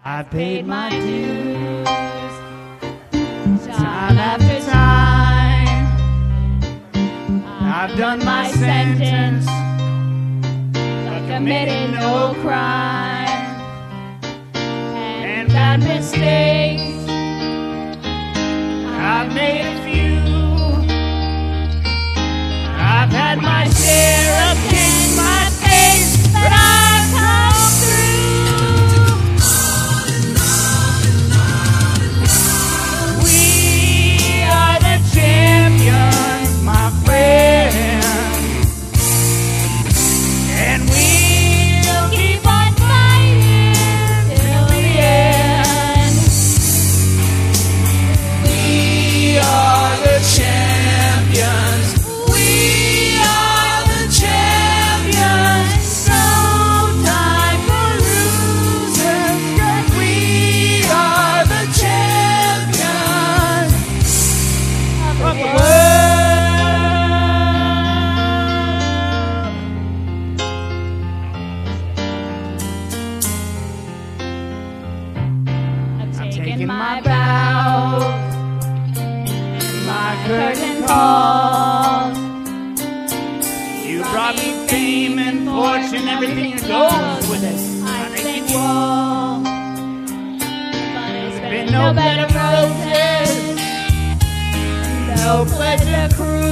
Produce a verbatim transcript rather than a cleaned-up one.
I've paid my dues, time after time. I've done my sentence, but committed no crime. And bad mistakes, I've made a few. I've had my share of kicks, my face, but I've come through. We are the champions, my friend, and we'll keep on fighting till the end. We are the champions. We are the champions. No time for losers, 'cause we are the champions of the world. I've taken my bows, my curtain calls. You brought me fame and fortune, everything that goes with it. I thank you all, but it's been no bed of roses, no pleasure cruise.